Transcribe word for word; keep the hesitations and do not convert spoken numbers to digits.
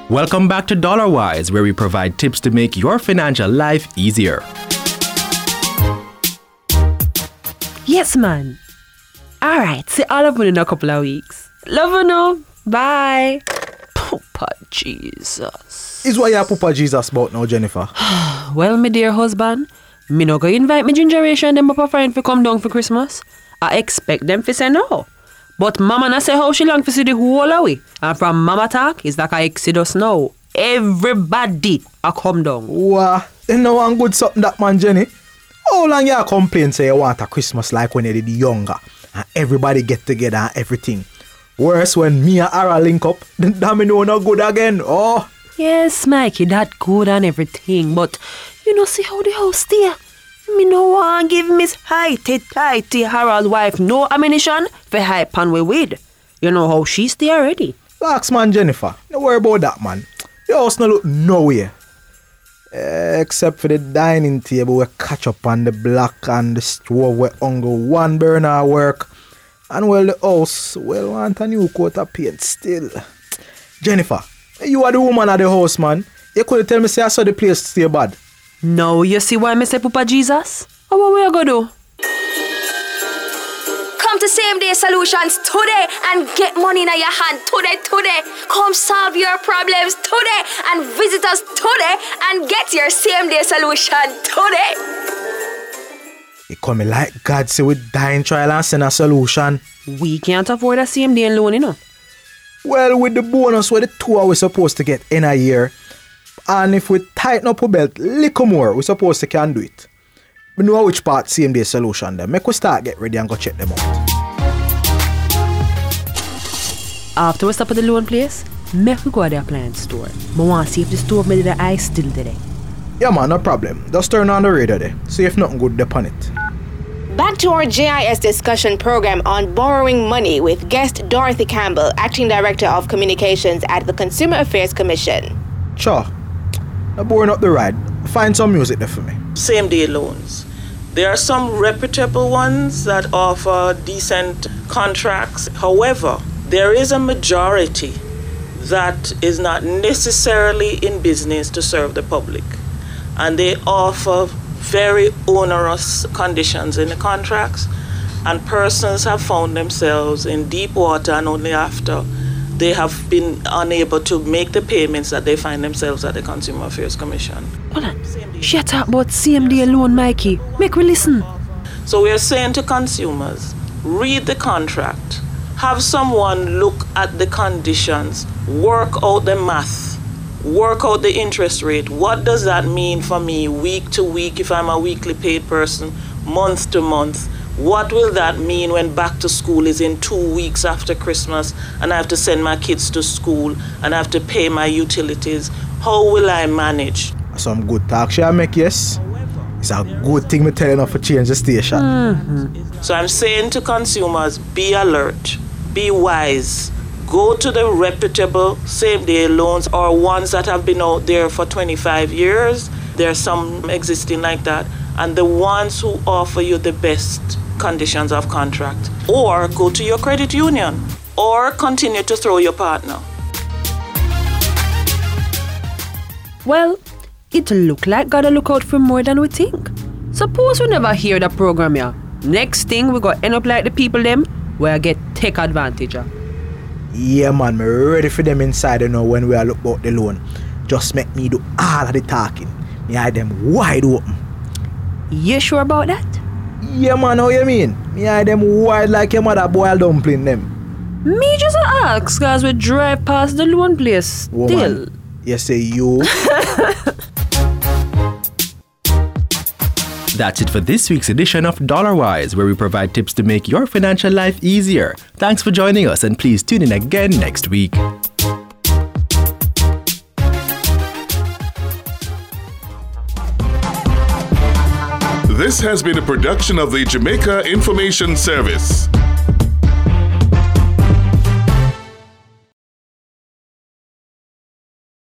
Welcome back to Dollar Wise, where we provide tips to make your financial life easier. Yes, man. All right, see all of you in a couple of weeks. Love you now. Bye. Papa Jesus. Is what you Papa Jesus about now, Jennifer? Well, my dear husband, me no go invite me gingeration and them up a friend to come down for Christmas. I expect them to say no. But Mama na say how she long to see the whole away. And from Mama talk, it's like I exodus now. Everybody a come down. Wow, you know one good something that man, Jenny. How long you complain say you want a Christmas like when you did younger and everybody get together and everything? Worse when me and Ara link up, then that me know not good again. Oh. Yes, Mikey, that good and everything. But you know see how the house there? Me no want give Miss Highty Tighty Harold wife no ammunition for hype and we with. You know how she stay already. Relax, man, Jennifer. Don't worry about that, man. The house no look nowhere. Uh, except for the dining table we catch up on the block and the stove where only one burner work. And well, the house well want a new coat of paint still. Jennifer, you are the woman of the house, man. You could tell me say I saw the place stay bad. Now you see why me say Papa Jesus? How what we are gonna do? Come to Same Day Solutions today and get money in your hand today, today. Come solve your problems today and visit us today and get your Same Day Solution today. It come like God say with dying trial and send a solution. We can't afford a same day loan, you know. Well, with the bonus where the two are we supposed to get in a year, and if we tighten up our belt little more, we supposed to can do it. We know which part same day solution them. Make we start get ready and go check them out. After we stop at the loan place, make we go to the appliance store. I want to see if the stove made the ice still there. Yeah man, no problem. Just turn on the radio there. See if nothing good dip on it. Back to our J I S discussion program on borrowing money with guest Dorothy Campbell, Acting Director of Communications at the Consumer Affairs Commission. Sure. Now boring up the ride. Find some music there for me. Same day loans. There are some reputable ones that offer decent contracts. However, there is a majority that is not necessarily in business to serve the public. And they offer very onerous conditions in the contracts. And persons have found themselves in deep water, and only after they have been unable to make the payments that they find themselves at the Consumer Affairs Commission. Hold on. She talk about same day loan, Mikey. Make we listen. So we are saying to consumers, read the contract. Have someone look at the conditions. Work out the math. Work out the interest rate. What does that mean for me week to week if I'm a weekly paid person, month to month? What will that mean when back to school is in two weeks after Christmas and I have to send my kids to school and I have to pay my utilities? How will I manage? Some good talk shall make, yes. It's a good thing me telling her to change the station. Mm-hmm. So I'm saying to consumers, be alert, be wise. Go to the reputable same-day loans or ones that have been out there for twenty-five years. There are some existing like that. And the ones who offer you the best conditions of contract. Or go to your credit union. Or continue to throw your partner. Well, it look like gotta look out for more than we think. Suppose we never hear the program here. Next thing we gonna end up like the people them where get take advantage of. Yeah man, me ready for them inside you know when we are look about the loan. Just make me do all of the talking. Me eye them wide open. You sure about that? Yeah man, how you mean? Me eye them wide like your mother boiled dumpling them. Me just ask cause we drive past the loan place still. Woman, you say you. That's it for this week's edition of Dollar Wise, where we provide tips to make your financial life easier. Thanks for joining us, and please tune in again next week. This has been a production of the Jamaica Information Service.